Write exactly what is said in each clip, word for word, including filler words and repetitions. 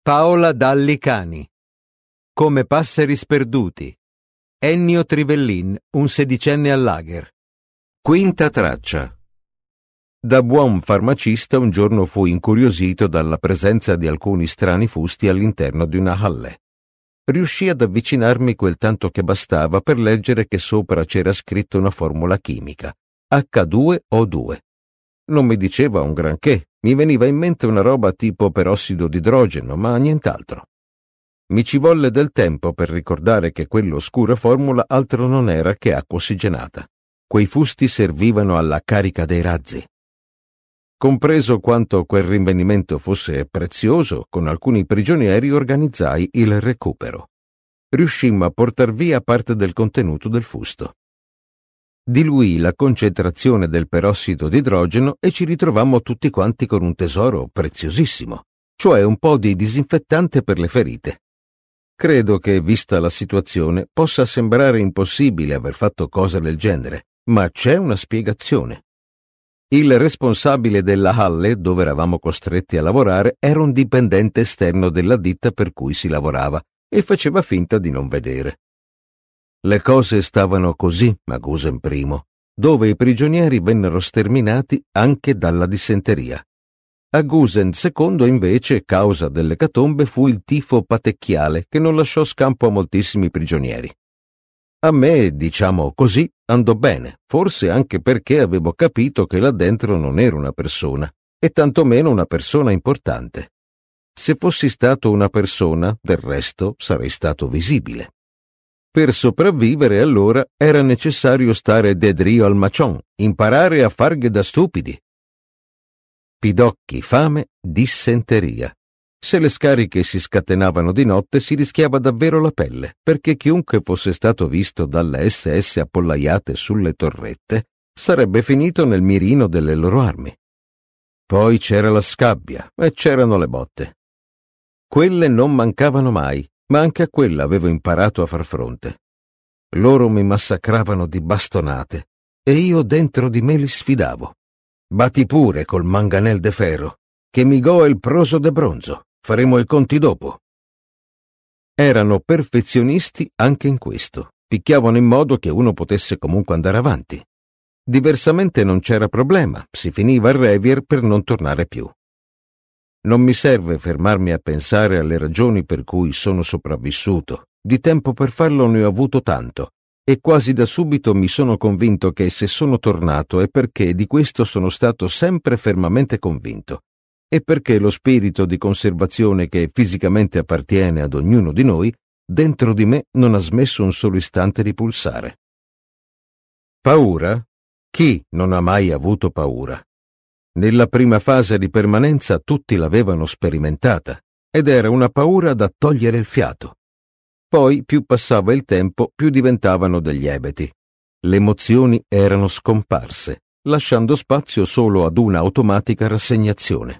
Paola Dalli Cani. Come passeri sperduti. Ennio Trivellin, un sedicenne al lager. Quinta traccia. Da buon farmacista un giorno fui incuriosito dalla presenza di alcuni strani fusti all'interno di una halle. Riuscii ad avvicinarmi quel tanto che bastava per leggere che sopra c'era scritto una formula chimica, acca due o due. Non mi diceva un granché, mi veniva in mente una roba tipo perossido d'idrogeno, ma nient'altro. Mi ci volle del tempo per ricordare che quell'oscura formula altro non era che acqua ossigenata. Quei fusti servivano alla carica dei razzi. Compreso quanto quel rinvenimento fosse prezioso, con alcuni prigionieri organizzai il recupero. Riuscimmo a portar via parte del contenuto del fusto. Diluì la concentrazione del perossido d'idrogeno e ci ritrovammo tutti quanti con un tesoro preziosissimo, cioè un po' di disinfettante per le ferite. Credo che, vista la situazione, possa sembrare impossibile aver fatto cosa del genere, ma c'è una spiegazione. Il responsabile della halle, dove eravamo costretti a lavorare, era un dipendente esterno della ditta per cui si lavorava e faceva finta di non vedere. Le cose stavano così a Gusen primo, dove i prigionieri vennero sterminati anche dalla dissenteria. A Gusen secondo, invece, causa dell'ecatombe fu il tifo patecchiale che non lasciò scampo a moltissimi prigionieri. A me, diciamo così, andò bene, forse anche perché avevo capito che là dentro non ero una persona, e tantomeno una persona importante. Se fossi stato una persona, del resto, sarei stato visibile. Per sopravvivere, allora, era necessario stare dedrio al macion, imparare a farghe da stupidi. Pidocchi, fame, dissenteria. Se le scariche si scatenavano di notte si rischiava davvero la pelle, perché chiunque fosse stato visto dalle esse esse appollaiate sulle torrette sarebbe finito nel mirino delle loro armi. Poi c'era la scabbia e c'erano le botte. Quelle non mancavano mai, ma anche a quella avevo imparato a far fronte. Loro mi massacravano di bastonate e io dentro di me li sfidavo. Batti pure col manganel de ferro, che mi goe il proso de bronzo. Faremo i conti dopo. Erano perfezionisti anche in questo. Picchiavano in modo che uno potesse comunque andare avanti. Diversamente non c'era problema, si finiva il revier per non tornare più. Non mi serve fermarmi a pensare alle ragioni per cui sono sopravvissuto. Di tempo per farlo ne ho avuto tanto, e quasi da subito mi sono convinto che se sono tornato è perché di questo sono stato sempre fermamente convinto. E perché lo spirito di conservazione che fisicamente appartiene ad ognuno di noi, dentro di me non ha smesso un solo istante di pulsare. Paura? Chi non ha mai avuto paura? Nella prima fase di permanenza tutti l'avevano sperimentata, ed era una paura da togliere il fiato. Poi, più passava il tempo, più diventavano degli ebeti. Le emozioni erano scomparse, lasciando spazio solo ad una automatica rassegnazione.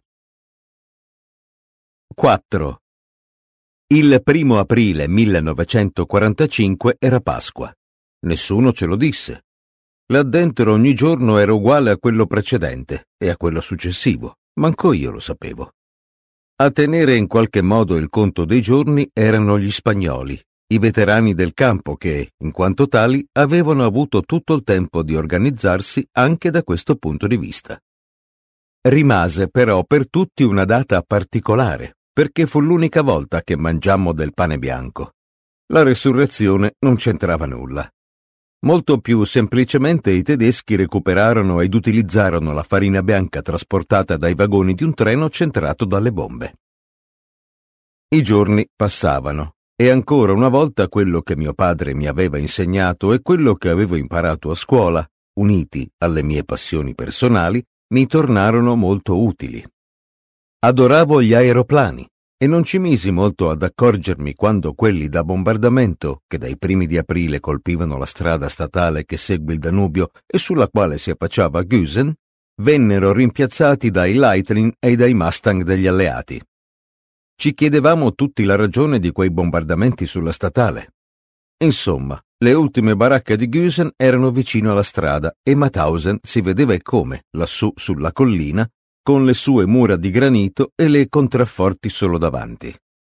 quattro. Il primo aprile millenovecentoquarantacinque era Pasqua. Nessuno ce lo disse. Là dentro ogni giorno era uguale a quello precedente e a quello successivo, manco io lo sapevo. A tenere in qualche modo il conto dei giorni erano gli spagnoli, i veterani del campo che, in quanto tali, avevano avuto tutto il tempo di organizzarsi anche da questo punto di vista. Rimase però per tutti una data particolare, perché fu l'unica volta che mangiammo del pane bianco. La resurrezione non c'entrava nulla. Molto più semplicemente i tedeschi recuperarono ed utilizzarono la farina bianca trasportata dai vagoni di un treno centrato dalle bombe. I giorni passavano, e ancora una volta quello che mio padre mi aveva insegnato e quello che avevo imparato a scuola, uniti alle mie passioni personali, mi tornarono molto utili. Adoravo gli aeroplani e non ci misi molto ad accorgermi quando quelli da bombardamento, che dai primi di aprile colpivano la strada statale che segue il Danubio e sulla quale si affacciava Gusen, vennero rimpiazzati dai Lightning e dai Mustang degli alleati. Ci chiedevamo tutti la ragione di quei bombardamenti sulla statale. Insomma, le ultime baracche di Gusen erano vicino alla strada e Mauthausen si vedeva e come, lassù sulla collina, con le sue mura di granito e le contrafforti solo davanti.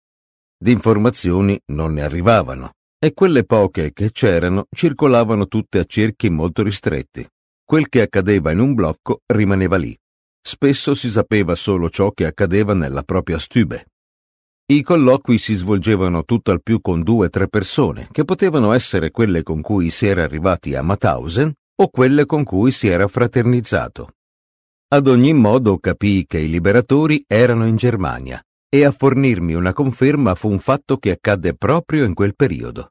Di informazioni non ne arrivavano, e quelle poche che c'erano circolavano tutte a cerchi molto ristretti. Quel che accadeva in un blocco rimaneva lì. Spesso si sapeva solo ciò che accadeva nella propria stube. I colloqui si svolgevano tutto al più con due o tre persone, che potevano essere quelle con cui si era arrivati a Mauthausen o quelle con cui si era fraternizzato. Ad ogni modo capii che i liberatori erano in Germania, e a fornirmi una conferma fu un fatto che accadde proprio in quel periodo.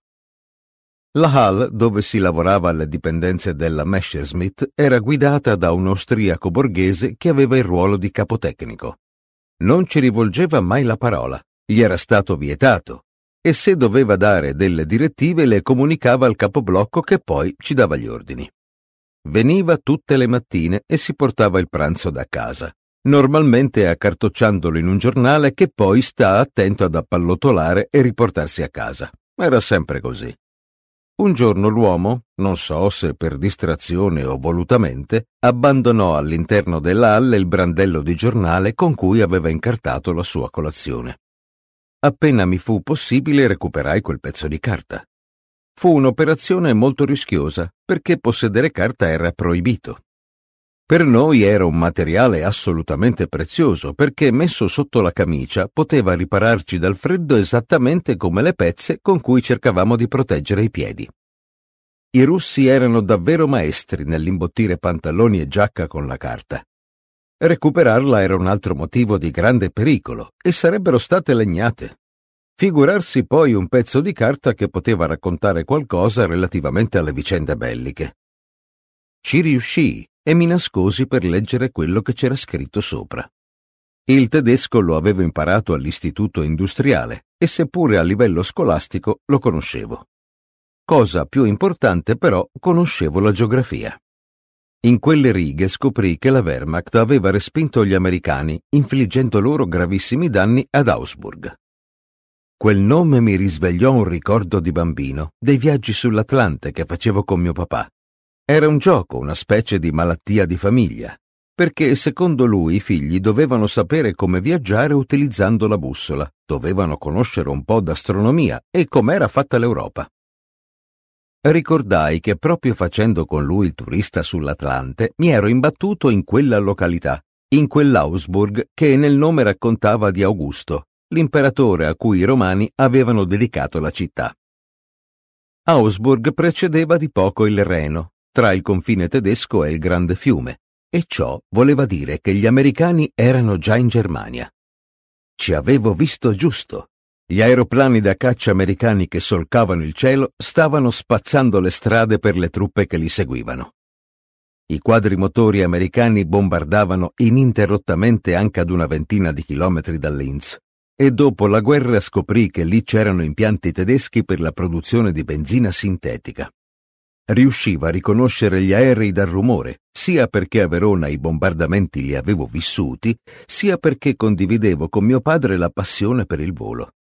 La Halle, dove si lavorava alle dipendenze della Messerschmitt, era guidata da un austriaco borghese che aveva il ruolo di capotecnico. Non ci rivolgeva mai la parola, gli era stato vietato, e se doveva dare delle direttive le comunicava al capoblocco che poi ci dava gli ordini. Veniva tutte le mattine e si portava il pranzo da casa, normalmente accartocciandolo in un giornale che poi sta attento ad appallottolare e riportarsi a casa. Era sempre così. Un giorno l'uomo, non so se per distrazione o volutamente, abbandonò all'interno della halle il brandello di giornale con cui aveva incartato la sua colazione. Appena mi fu possibile recuperai quel pezzo di carta. Fu un'operazione molto rischiosa, perché possedere carta era proibito. Per noi era un materiale assolutamente prezioso, perché messo sotto la camicia poteva ripararci dal freddo esattamente come le pezze con cui cercavamo di proteggere i piedi. I russi erano davvero maestri nell'imbottire pantaloni e giacca con la carta. Recuperarla era un altro motivo di grande pericolo, e sarebbero state legnate. Figurarsi poi un pezzo di carta che poteva raccontare qualcosa relativamente alle vicende belliche. Ci riuscii e mi nascosi per leggere quello che c'era scritto sopra. Il tedesco lo avevo imparato all'istituto industriale e seppure a livello scolastico lo conoscevo. Cosa più importante però, conoscevo la geografia. In quelle righe scoprì che la Wehrmacht aveva respinto gli americani, infliggendo loro gravissimi danni ad Augsburg. Quel nome mi risvegliò un ricordo di bambino, dei viaggi sull'Atlante che facevo con mio papà. Era un gioco, una specie di malattia di famiglia, perché secondo lui i figli dovevano sapere come viaggiare utilizzando la bussola, dovevano conoscere un po' d'astronomia e com'era fatta l'Europa. Ricordai che proprio facendo con lui il turista sull'Atlante mi ero imbattuto in quella località, in quell'Augsburg che nel nome raccontava di Augusto, l'imperatore a cui i romani avevano dedicato la città. Augsburg precedeva di poco il Reno, tra il confine tedesco e il grande fiume, e ciò voleva dire che gli americani erano già in Germania. Ci avevo visto giusto. Gli aeroplani da caccia americani che solcavano il cielo stavano spazzando le strade per le truppe che li seguivano. I quadrimotori americani bombardavano ininterrottamente anche ad una ventina di chilometri da Linz, e dopo la guerra scoprì che lì c'erano impianti tedeschi per la produzione di benzina sintetica. Riusciva a riconoscere gli aerei dal rumore, sia perché a Verona i bombardamenti li avevo vissuti, sia perché condividevo con mio padre la passione per il volo.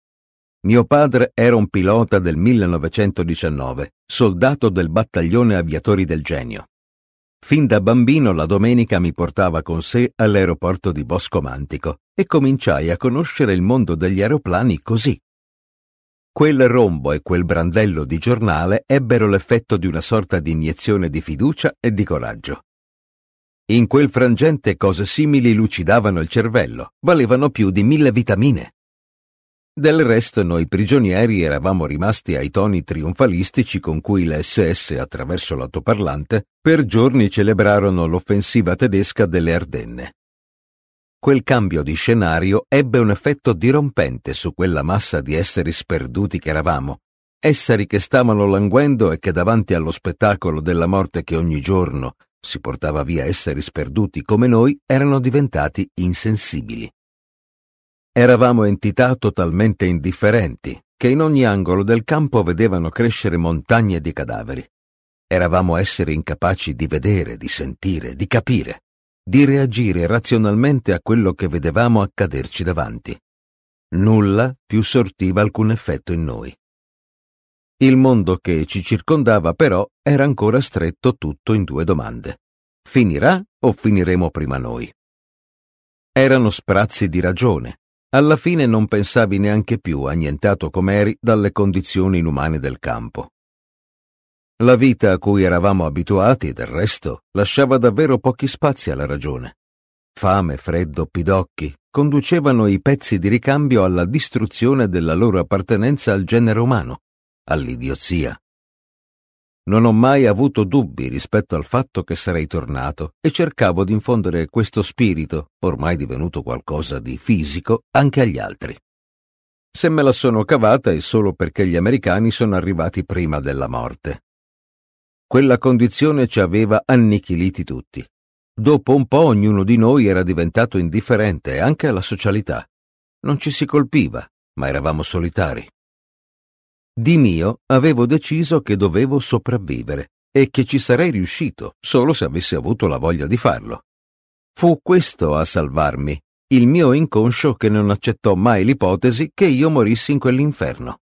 Mio padre era un pilota del millenovecentodiciannove, soldato del battaglione aviatori del Genio. Fin da bambino la domenica mi portava con sé all'aeroporto di Bosco Mantico e cominciai a conoscere il mondo degli aeroplani così. Quel rombo e quel brandello di giornale ebbero l'effetto di una sorta di iniezione di fiducia e di coraggio. In quel frangente cose simili lucidavano il cervello, valevano più di mille vitamine. Del resto noi prigionieri eravamo rimasti ai toni trionfalistici con cui le esse esse attraverso l'altoparlante per giorni celebrarono l'offensiva tedesca delle Ardenne. Quel cambio di scenario ebbe un effetto dirompente su quella massa di esseri sperduti che eravamo, esseri che stavano languendo e che davanti allo spettacolo della morte che ogni giorno si portava via esseri sperduti come noi erano diventati insensibili. Eravamo entità totalmente indifferenti, che in ogni angolo del campo vedevano crescere montagne di cadaveri. Eravamo esseri incapaci di vedere, di sentire, di capire, di reagire razionalmente a quello che vedevamo accaderci davanti. Nulla più sortiva alcun effetto in noi. Il mondo che ci circondava, però, era ancora stretto tutto in due domande. Finirà o finiremo prima noi? Erano sprazzi di ragione, Alla fine non pensavi neanche più, annientato com'eri dalle condizioni inumane del campo. La vita a cui eravamo abituati, del resto, lasciava davvero pochi spazi alla ragione. Fame, freddo, pidocchi conducevano i pezzi di ricambio alla distruzione della loro appartenenza al genere umano, all'idiozia. Non ho mai avuto dubbi rispetto al fatto che sarei tornato e cercavo di infondere questo spirito, ormai divenuto qualcosa di fisico, anche agli altri. Se me la sono cavata è solo perché gli americani sono arrivati prima della morte. Quella condizione ci aveva annichiliti tutti. Dopo un po' ognuno di noi era diventato indifferente anche alla socialità. Non ci si colpiva, ma eravamo solitari. Di mio avevo deciso che dovevo sopravvivere e che ci sarei riuscito solo se avessi avuto la voglia di farlo. Fu questo a salvarmi, il mio inconscio che non accettò mai l'ipotesi che io morissi in quell'inferno.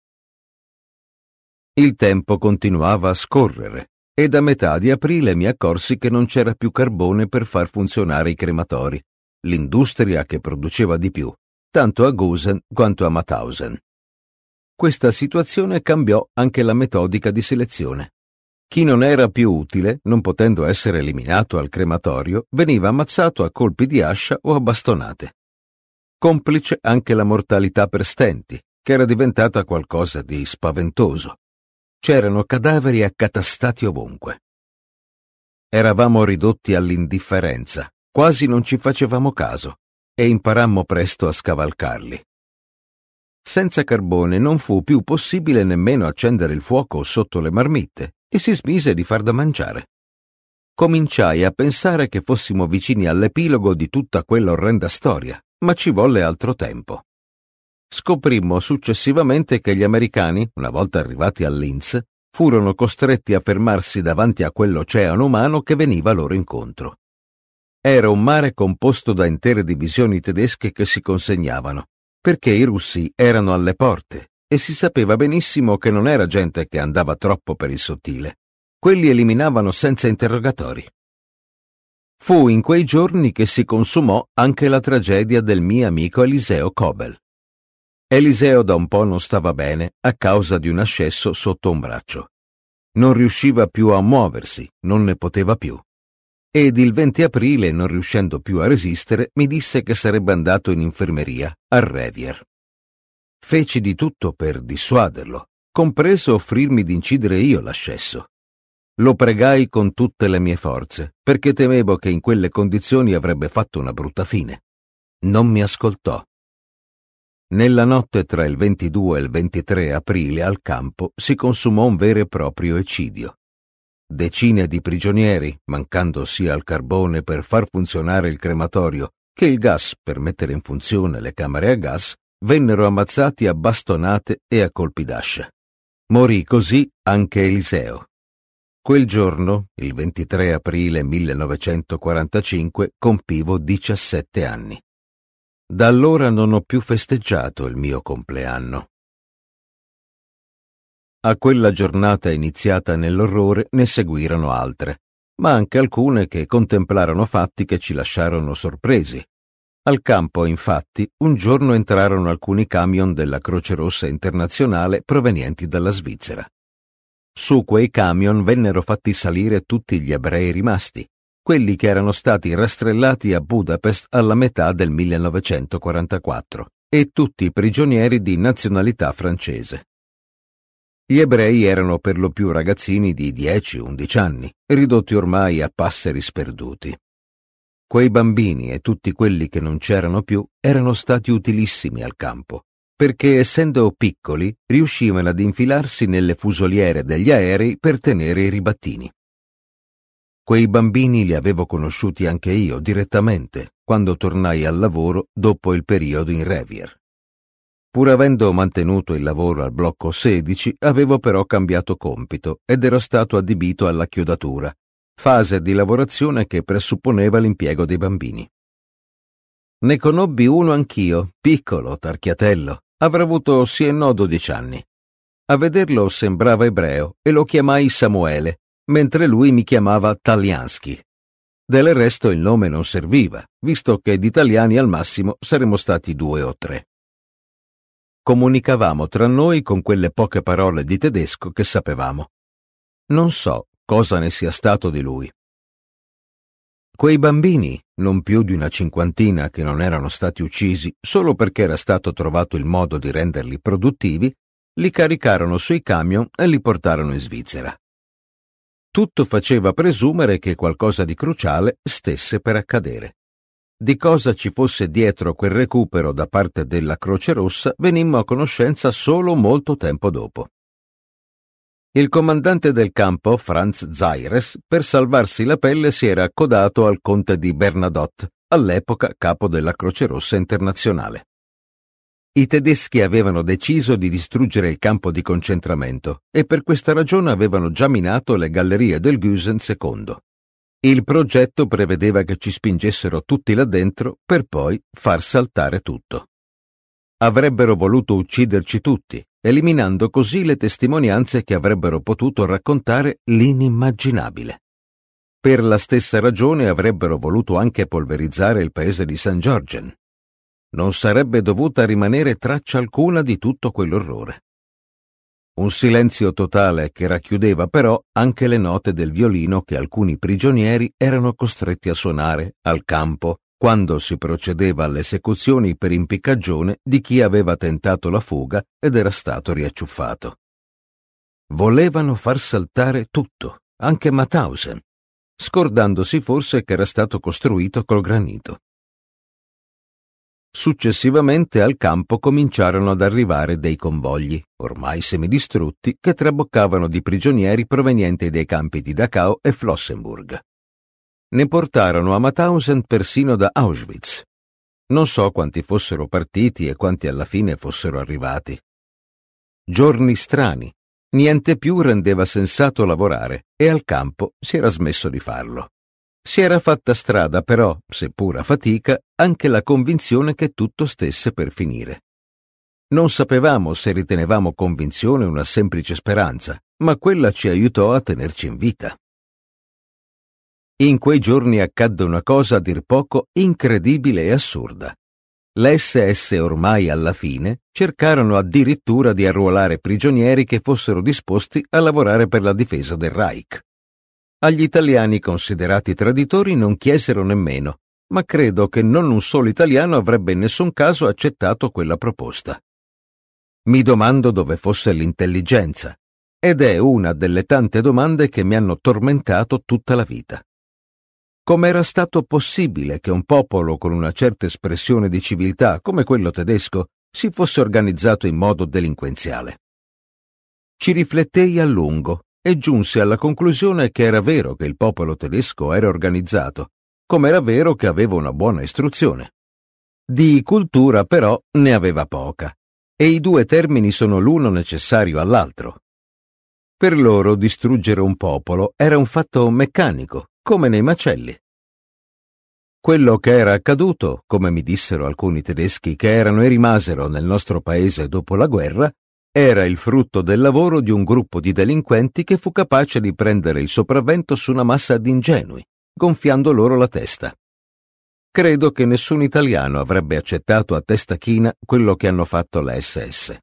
Il tempo continuava a scorrere e da metà di aprile mi accorsi che non c'era più carbone per far funzionare i crematori, l'industria che produceva di più, tanto a Gusen quanto a Mauthausen. Questa situazione cambiò anche la metodica di selezione. Chi non era più utile, non potendo essere eliminato al crematorio, veniva ammazzato a colpi di ascia o a bastonate. Complice anche la mortalità per stenti, che era diventata qualcosa di spaventoso. C'erano cadaveri accatastati ovunque. Eravamo ridotti all'indifferenza, quasi non ci facevamo caso, e imparammo presto a scavalcarli. Senza carbone non fu più possibile nemmeno accendere il fuoco sotto le marmitte e si smise di far da mangiare. Cominciai a pensare che fossimo vicini all'epilogo di tutta quella orrenda storia, ma ci volle altro tempo. Scoprimmo successivamente che gli americani, una volta arrivati a Linz, furono costretti a fermarsi davanti a quell'oceano umano che veniva loro incontro. Era un mare composto da intere divisioni tedesche che si consegnavano, perché i russi erano alle porte e si sapeva benissimo che non era gente che andava troppo per il sottile. Quelli eliminavano senza interrogatori. Fu in quei giorni che si consumò anche la tragedia del mio amico Eliseo Kobel. Eliseo da un po' non stava bene a causa di un ascesso sotto un braccio. Non riusciva più a muoversi, non ne poteva più. Ed il venti aprile, non riuscendo più a resistere, mi disse che sarebbe andato in infermeria, a Revier. Feci di tutto per dissuaderlo, compreso offrirmi di incidere io l'ascesso. Lo pregai con tutte le mie forze, perché temevo che in quelle condizioni avrebbe fatto una brutta fine. Non mi ascoltò. Nella notte tra il ventidue e il ventitré aprile al campo si consumò un vero e proprio eccidio. Decine di prigionieri, mancando sia il carbone per far funzionare il crematorio che il gas per mettere in funzione le camere a gas, vennero ammazzati a bastonate e a colpi d'ascia. Morì così anche Eliseo. Quel giorno, il ventitré aprile millenovecentoquarantacinque, compivo diciassette anni. Da allora non ho più festeggiato il mio compleanno. A quella giornata iniziata nell'orrore ne seguirono altre, ma anche alcune che contemplarono fatti che ci lasciarono sorpresi. Al campo, infatti, un giorno entrarono alcuni camion della Croce Rossa Internazionale provenienti dalla Svizzera. Su quei camion vennero fatti salire tutti gli ebrei rimasti, quelli che erano stati rastrellati a Budapest alla metà del millenovecentoquarantaquattro, e tutti i prigionieri di nazionalità francese. Gli ebrei erano per lo più ragazzini di dieci undici anni, ridotti ormai a passeri sperduti. Quei bambini e tutti quelli che non c'erano più erano stati utilissimi al campo, perché essendo piccoli riuscivano ad infilarsi nelle fusoliere degli aerei per tenere i ribattini. Quei bambini li avevo conosciuti anche io direttamente quando tornai al lavoro dopo il periodo in Revier. Pur avendo mantenuto il lavoro al blocco sedici, avevo però cambiato compito ed ero stato adibito alla chiodatura, fase di lavorazione che presupponeva l'impiego dei bambini. Ne conobbi uno anch'io, piccolo, tarchiatello, avrà avuto sì e no dodici anni. A vederlo sembrava ebreo e lo chiamai Samuele, mentre lui mi chiamava Taliansky. Del resto il nome non serviva, visto che di italiani al massimo saremmo stati due o tre. Comunicavamo tra noi con quelle poche parole di tedesco che sapevamo. Non so cosa ne sia stato di lui. Quei bambini, non più di una cinquantina che non erano stati uccisi solo perché era stato trovato il modo di renderli produttivi, li caricarono sui camion e li portarono in Svizzera. Tutto faceva presumere che qualcosa di cruciale stesse per accadere. Di cosa ci fosse dietro quel recupero da parte della Croce Rossa venimmo a conoscenza solo molto tempo dopo. Il comandante del campo, Franz Zayres, per salvarsi la pelle si era accodato al conte di Bernadotte, all'epoca capo della Croce Rossa internazionale. I tedeschi avevano deciso di distruggere il campo di concentramento e per questa ragione avevano già minato le gallerie del Gusen secondo. Il progetto prevedeva che ci spingessero tutti là dentro per poi far saltare tutto. Avrebbero voluto ucciderci tutti, eliminando così le testimonianze che avrebbero potuto raccontare l'inimmaginabile. Per la stessa ragione avrebbero voluto anche polverizzare il paese di Saint Georgen. Non sarebbe dovuta rimanere traccia alcuna di tutto quell'orrore. Un silenzio totale che racchiudeva però anche le note del violino che alcuni prigionieri erano costretti a suonare al campo quando si procedeva alle esecuzioni per impiccagione di chi aveva tentato la fuga ed era stato riacciuffato. Volevano far saltare tutto, anche Mauthausen, scordandosi forse che era stato costruito col granito. Successivamente al campo cominciarono ad arrivare dei convogli, ormai semidistrutti, che traboccavano di prigionieri provenienti dai campi di Dachau e Flossenburg. Ne portarono a Mauthausen persino da Auschwitz. Non so quanti fossero partiti e quanti alla fine fossero arrivati. Giorni strani, niente più rendeva sensato lavorare e al campo si era smesso di farlo. Si era fatta strada però, seppur a fatica, anche la convinzione che tutto stesse per finire. Non sapevamo se ritenevamo convinzione una semplice speranza, ma quella ci aiutò a tenerci in vita. In quei giorni accadde una cosa a dir poco incredibile e assurda. Le esse esse ormai alla fine cercarono addirittura di arruolare prigionieri che fossero disposti a lavorare per la difesa del Reich. Agli italiani considerati traditori non chiesero nemmeno, ma credo che non un solo italiano avrebbe in nessun caso accettato quella proposta. Mi domando dove fosse l'intelligenza, ed è una delle tante domande che mi hanno tormentato tutta la vita. Com'era stato possibile che un popolo con una certa espressione di civiltà come quello tedesco si fosse organizzato in modo delinquenziale? Ci riflettei a lungo e giunsi alla conclusione che era vero che il popolo tedesco era organizzato, come era vero che aveva una buona istruzione. Di cultura però ne aveva poca, e i due termini sono l'uno necessario all'altro. Per loro distruggere un popolo era un fatto meccanico, come nei macelli. Quello che era accaduto, come mi dissero alcuni tedeschi che erano e rimasero nel nostro paese dopo la guerra, era il frutto del lavoro di un gruppo di delinquenti che fu capace di prendere il sopravvento su una massa di ingenui, gonfiando loro la testa. Credo che nessun italiano avrebbe accettato a testa china quello che hanno fatto le esse esse.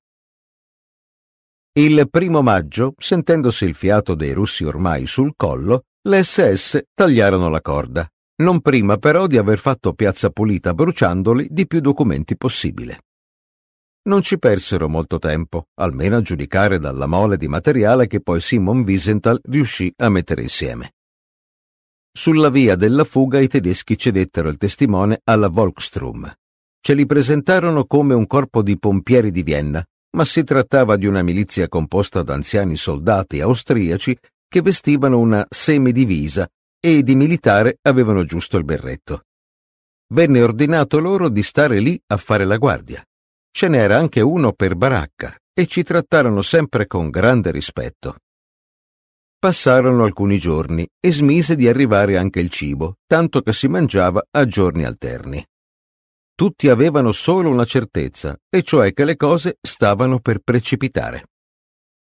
Il primo maggio, sentendosi il fiato dei russi ormai sul collo, le esse esse tagliarono la corda, non prima però di aver fatto piazza pulita bruciandoli di più documenti possibile. Non ci persero molto tempo, almeno a giudicare dalla mole di materiale che poi Simon Wiesenthal riuscì a mettere insieme. Sulla via della fuga i tedeschi cedettero il testimone alla Volkssturm. Ce li presentarono come un corpo di pompieri di Vienna, ma si trattava di una milizia composta da anziani soldati austriaci che vestivano una semidivisa e di militare avevano giusto il berretto. Venne ordinato loro di stare lì a fare la guardia. Ce n'era anche uno per baracca e ci trattarono sempre con grande rispetto. Passarono alcuni giorni e smise di arrivare anche il cibo, tanto che si mangiava a giorni alterni. Tutti avevano solo una certezza, e cioè che le cose stavano per precipitare.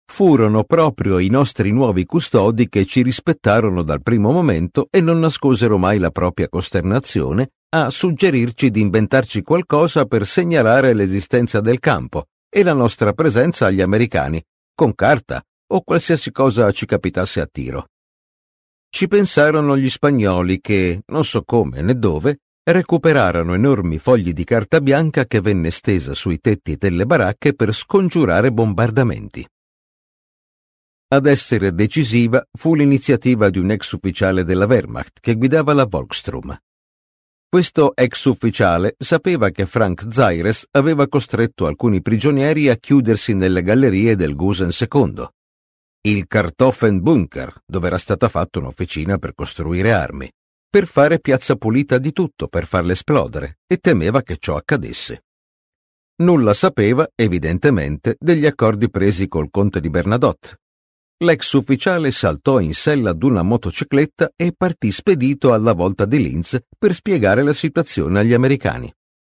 Furono proprio i nostri nuovi custodi che ci rispettarono dal primo momento e non nascosero mai la propria costernazione a suggerirci di inventarci qualcosa per segnalare l'esistenza del campo e la nostra presenza agli americani, con carta o qualsiasi cosa ci capitasse a tiro. Ci pensarono gli spagnoli che, non so come né dove, recuperarono enormi fogli di carta bianca che venne stesa sui tetti delle baracche per scongiurare bombardamenti. Ad essere decisiva fu l'iniziativa di un ex ufficiale della Wehrmacht che guidava la Volkssturm. Questo ex ufficiale sapeva che Frank Zaires aveva costretto alcuni prigionieri a chiudersi nelle gallerie del Gusen secondo, il Kartoffelbunker, dove era stata fatta un'officina per costruire armi, per fare piazza pulita di tutto per farle esplodere, e temeva che ciò accadesse. Nulla sapeva, evidentemente, degli accordi presi col conte di Bernadotte. L'ex ufficiale saltò in sella ad una motocicletta e partì spedito alla volta di Linz per spiegare la situazione agli americani.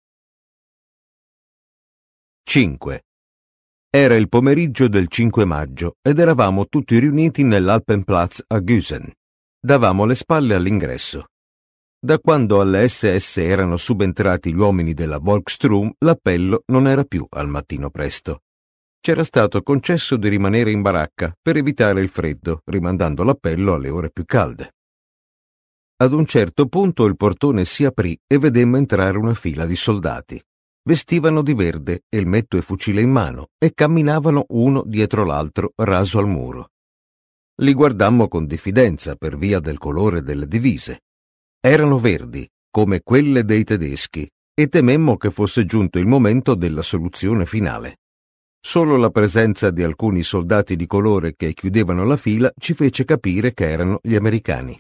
cinque. Era il pomeriggio del cinque maggio ed eravamo tutti riuniti nell'Alpenplatz a Güsen. Davamo le spalle all'ingresso. Da quando alle esse esse erano subentrati gli uomini della Volkssturm, l'appello non era più al mattino presto. C'era stato concesso di rimanere in baracca per evitare il freddo, rimandando l'appello alle ore più calde. Ad un certo punto il portone si aprì e vedemmo entrare una fila di soldati. Vestivano di verde, elmetto e fucile in mano, e camminavano uno dietro l'altro raso al muro. Li guardammo con diffidenza per via del colore delle divise. Erano verdi, come quelle dei tedeschi, e tememmo che fosse giunto il momento della soluzione finale. Solo la presenza di alcuni soldati di colore che chiudevano la fila ci fece capire che erano gli americani.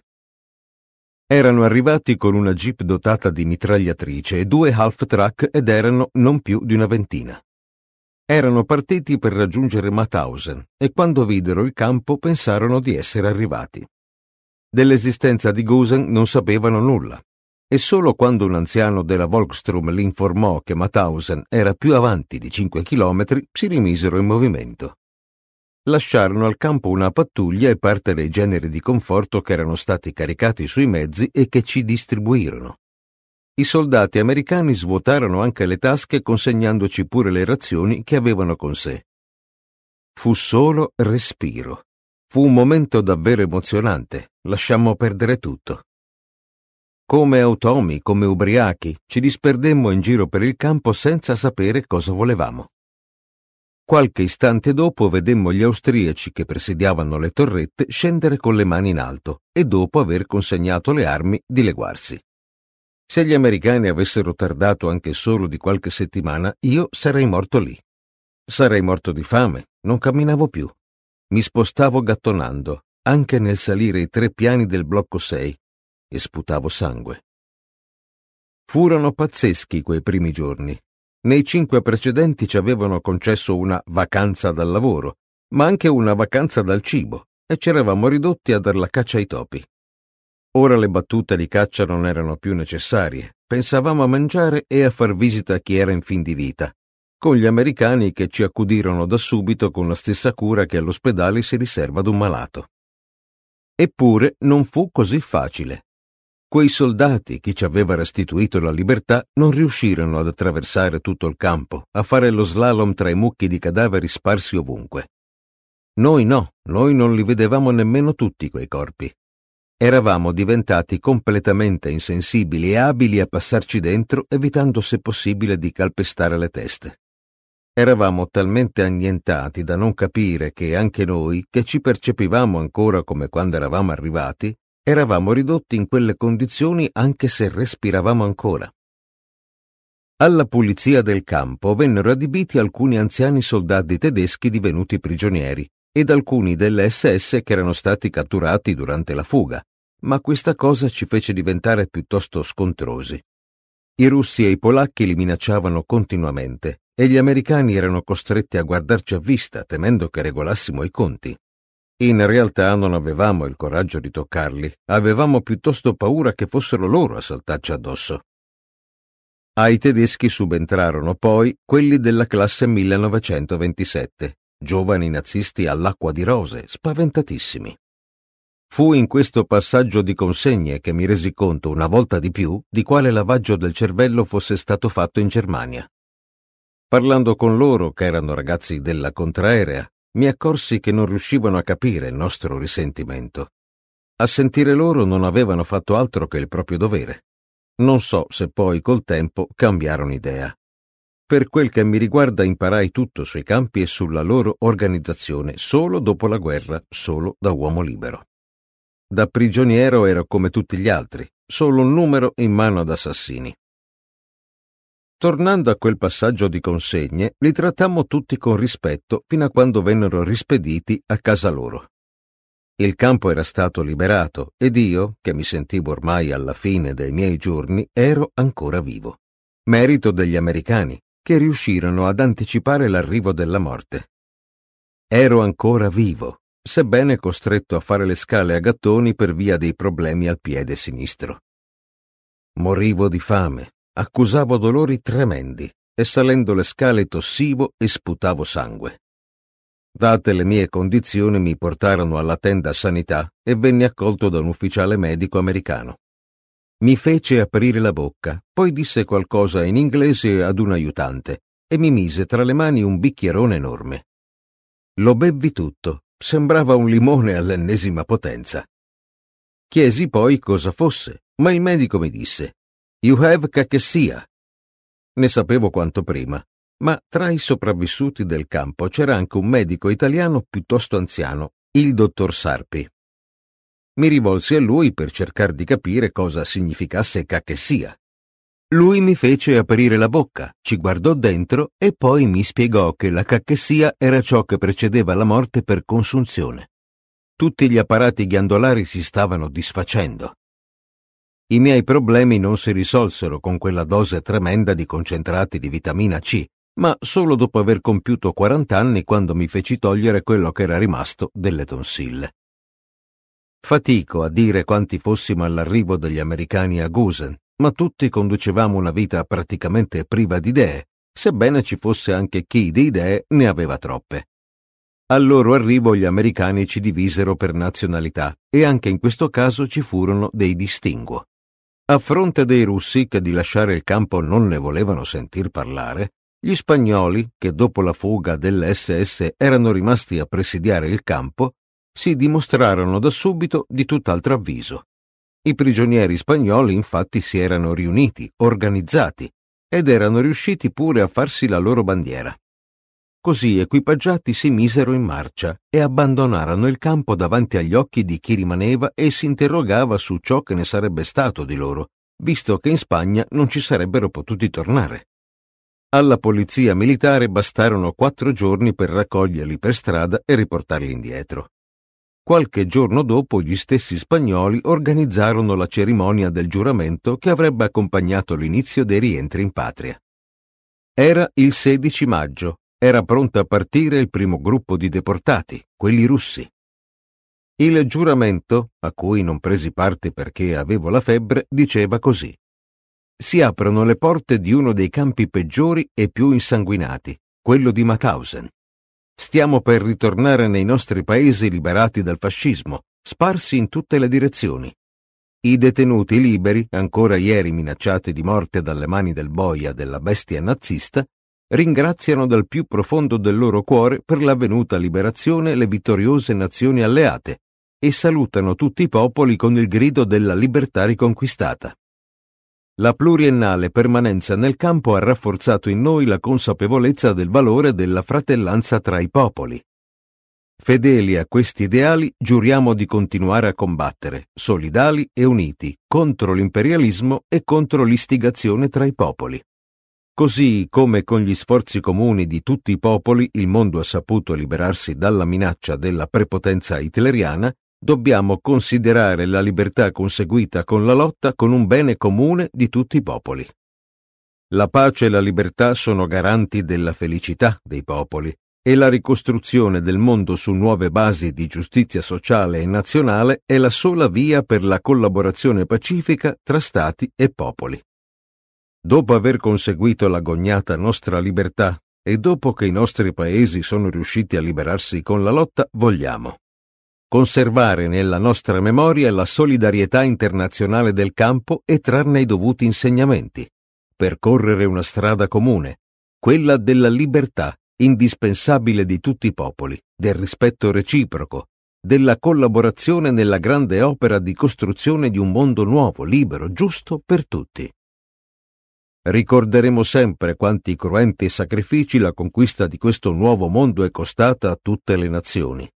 Erano arrivati con una jeep dotata di mitragliatrice e due half-track ed erano non più di una ventina. Erano partiti per raggiungere Mauthausen e quando videro il campo pensarono di essere arrivati. Dell'esistenza di Gusen non sapevano nulla. E solo quando un anziano della Volkssturm li informò che Mauthausen era più avanti di cinque chilometri si rimisero in movimento. Lasciarono al campo una pattuglia e parte dei generi di conforto che erano stati caricati sui mezzi e che ci distribuirono. I soldati americani svuotarono anche le tasche consegnandoci pure le razioni che avevano con sé. Fu solo respiro. Fu un momento davvero emozionante, lasciammo perdere tutto. Come automi, come ubriachi, ci disperdemmo in giro per il campo senza sapere cosa volevamo. Qualche istante dopo vedemmo gli austriaci che presidiavano le torrette scendere con le mani in alto e dopo aver consegnato le armi dileguarsi. Se gli americani avessero tardato anche solo di qualche settimana, io sarei morto lì. Sarei morto di fame, non camminavo più. Mi spostavo gattonando, anche nel salire i tre piani del blocco sei, e sputavo sangue. Furono pazzeschi quei primi giorni. Nei cinque precedenti ci avevano concesso una vacanza dal lavoro, ma anche una vacanza dal cibo, e ci eravamo ridotti a dar la caccia ai topi. Ora le battute di caccia non erano più necessarie, pensavamo a mangiare e a far visita a chi era in fin di vita, con gli americani che ci accudirono da subito con la stessa cura che all'ospedale si riserva ad un malato. Eppure non fu così facile. Quei soldati, che ci aveva restituito la libertà, non riuscirono ad attraversare tutto il campo, a fare lo slalom tra i mucchi di cadaveri sparsi ovunque. Noi no, noi non li vedevamo nemmeno tutti quei corpi. Eravamo diventati completamente insensibili e abili a passarci dentro, evitando se possibile di calpestare le teste. Eravamo talmente annientati da non capire che anche noi, che ci percepivamo ancora come quando eravamo arrivati, eravamo ridotti in quelle condizioni anche se respiravamo ancora. Alla pulizia del campo vennero adibiti alcuni anziani soldati tedeschi divenuti prigionieri ed alcuni delle esse esse che erano stati catturati durante la fuga, ma questa cosa ci fece diventare piuttosto scontrosi. I russi e i polacchi li minacciavano continuamente e gli americani erano costretti a guardarci a vista temendo che regolassimo i conti. In realtà non avevamo il coraggio di toccarli, avevamo piuttosto paura che fossero loro a saltarci addosso. Ai tedeschi subentrarono poi quelli della classe millenovecentoventisette, giovani nazisti all'acqua di rose, spaventatissimi. Fu in questo passaggio di consegne che mi resi conto una volta di più di quale lavaggio del cervello fosse stato fatto in Germania. Parlando con loro, che erano ragazzi della contraerea, mi accorsi che non riuscivano a capire il nostro risentimento. A sentire loro non avevano fatto altro che il proprio dovere. Non so se poi col tempo cambiarono idea. Per quel che mi riguarda imparai tutto sui campi e sulla loro organizzazione solo dopo la guerra, solo da uomo libero. Da prigioniero ero come tutti gli altri, solo un numero in mano ad assassini. Tornando a quel passaggio di consegne, li trattammo tutti con rispetto fino a quando vennero rispediti a casa loro. Il campo era stato liberato ed io, che mi sentivo ormai alla fine dei miei giorni, ero ancora vivo. Merito degli americani, che riuscirono ad anticipare l'arrivo della morte. Ero ancora vivo, sebbene costretto a fare le scale a gattoni per via dei problemi al piede sinistro. Morivo di fame, accusavo dolori tremendi e salendo le scale tossivo e sputavo sangue. Date le mie condizioni mi portarono alla tenda sanità e venni accolto da un ufficiale medico americano. Mi fece aprire la bocca, poi disse qualcosa in inglese ad un aiutante e mi mise tra le mani un bicchierone enorme. Lo bevvi tutto, sembrava un limone all'ennesima potenza. Chiesi poi cosa fosse, ma il medico mi disse «You have cachessia». Ne sapevo quanto prima, ma tra i sopravvissuti del campo c'era anche un medico italiano piuttosto anziano, il dottor Sarpi. Mi rivolsi a lui per cercare di capire cosa significasse cachessia. Lui mi fece aprire la bocca, ci guardò dentro e poi mi spiegò che la cachessia era ciò che precedeva la morte per consunzione. Tutti gli apparati ghiandolari si stavano disfacendo. I miei problemi non si risolsero con quella dose tremenda di concentrati di vitamina C, ma solo dopo aver compiuto quaranta anni, quando mi feci togliere quello che era rimasto delle tonsille. Fatico a dire quanti fossimo all'arrivo degli americani a Gusen, ma tutti conducevamo una vita praticamente priva di idee, sebbene ci fosse anche chi di idee ne aveva troppe. Al loro arrivo gli americani ci divisero per nazionalità e anche in questo caso ci furono dei distinguo. A fronte dei russi, che di lasciare il campo non ne volevano sentir parlare, gli spagnoli, che dopo la fuga dell'esse esse erano rimasti a presidiare il campo, si dimostrarono da subito di tutt'altro avviso. I prigionieri spagnoli infatti si erano riuniti, organizzati, ed erano riusciti pure a farsi la loro bandiera. Così equipaggiati si misero in marcia e abbandonarono il campo davanti agli occhi di chi rimaneva e si interrogava su ciò che ne sarebbe stato di loro, visto che in Spagna non ci sarebbero potuti tornare. Alla polizia militare bastarono quattro giorni per raccoglierli per strada e riportarli indietro. Qualche giorno dopo gli stessi spagnoli organizzarono la cerimonia del giuramento che avrebbe accompagnato l'inizio dei rientri in patria. Era il sedici maggio, era pronto a partire il primo gruppo di deportati, quelli russi. Il giuramento, a cui non presi parte perché avevo la febbre, diceva così: si aprono le porte di uno dei campi peggiori e più insanguinati, quello di Mauthausen. Stiamo per ritornare nei nostri paesi liberati dal fascismo, sparsi in tutte le direzioni. I detenuti liberi, ancora ieri minacciati di morte dalle mani del boia della bestia nazista, ringraziano dal più profondo del loro cuore per l'avvenuta liberazione le vittoriose nazioni alleate e salutano tutti i popoli con il grido della libertà riconquistata. La pluriennale permanenza nel campo ha rafforzato in noi la consapevolezza del valore della fratellanza tra i popoli. Fedeli a questi ideali, giuriamo di continuare a combattere, solidali e uniti, contro l'imperialismo e contro l'istigazione tra i popoli. Così come con gli sforzi comuni di tutti i popoli il mondo ha saputo liberarsi dalla minaccia della prepotenza hitleriana, dobbiamo considerare la libertà conseguita con la lotta con un bene comune di tutti i popoli. La pace e la libertà sono garanti della felicità dei popoli e la ricostruzione del mondo su nuove basi di giustizia sociale e nazionale è la sola via per la collaborazione pacifica tra stati e popoli. Dopo aver conseguito l'agognata nostra libertà e dopo che i nostri paesi sono riusciti a liberarsi con la lotta, vogliamo conservare nella nostra memoria la solidarietà internazionale del campo e trarne i dovuti insegnamenti, percorrere una strada comune, quella della libertà, indispensabile di tutti i popoli, del rispetto reciproco, della collaborazione nella grande opera di costruzione di un mondo nuovo, libero, giusto per tutti. Ricorderemo sempre quanti cruenti sacrifici la conquista di questo nuovo mondo è costata a tutte le nazioni.